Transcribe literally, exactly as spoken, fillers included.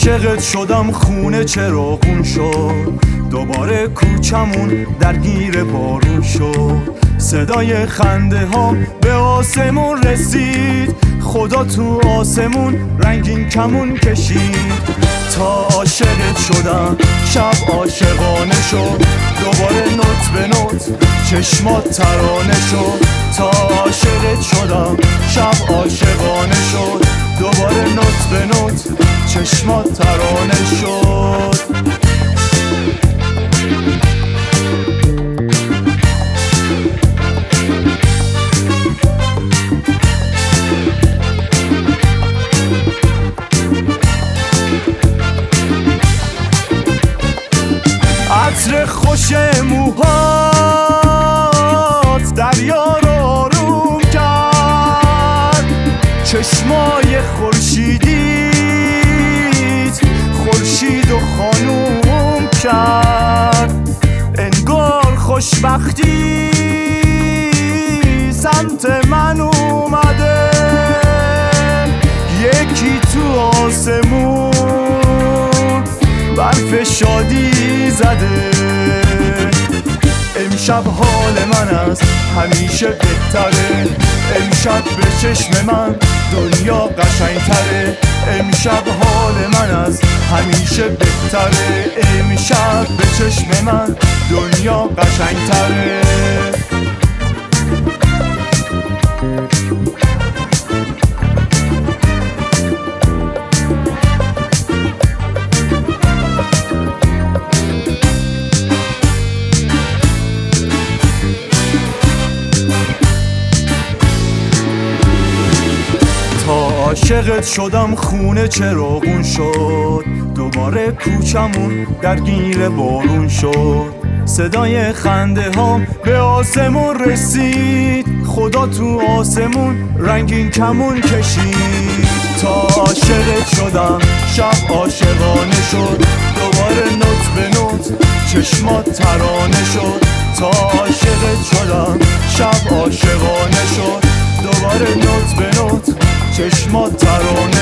عاشقت شدم خونه چراغون شد، دوباره کوچمون درگیر بارون شد. صدای خنده ها به آسمون رسید، خدا تو آسمون رنگین کمون کشید. تا عاشقت شدم شب عاشقانه شد، دوباره نوت به نوت چشمات ترانه شد. تا عاشقت شدم شب عاشقانه شد، دوباره نوت به نوت چشمات ترانه شد. عطر خوش موهات دریا رو آروم کرد، چشمای خورشیدیت خورشید و خانوم کرد. انگار خوشبختی سمت من اومده، یکی تو آسمون برف شادی زده. امشب حال من از همیشه بهتره، امشب به چشم من دنیا قشنگتره. امشب حال من از همیشه بهتره، امشب به چشم من دنیا قشنگتره. عاشقت شدم خونه چراغون شد، دوباره کوچمون درگیر بارون شد. صدای خنده ها به آسمون رسید، خدا تو آسمون رنگین کمون کشید. تا عاشقت شدم شب عاشقانه شد، دوباره نوت به نوت چشمات ترانه شد. تا عاشقت شدم شب عاشقانه شد، دوباره نوت به نوت چشمات ترانه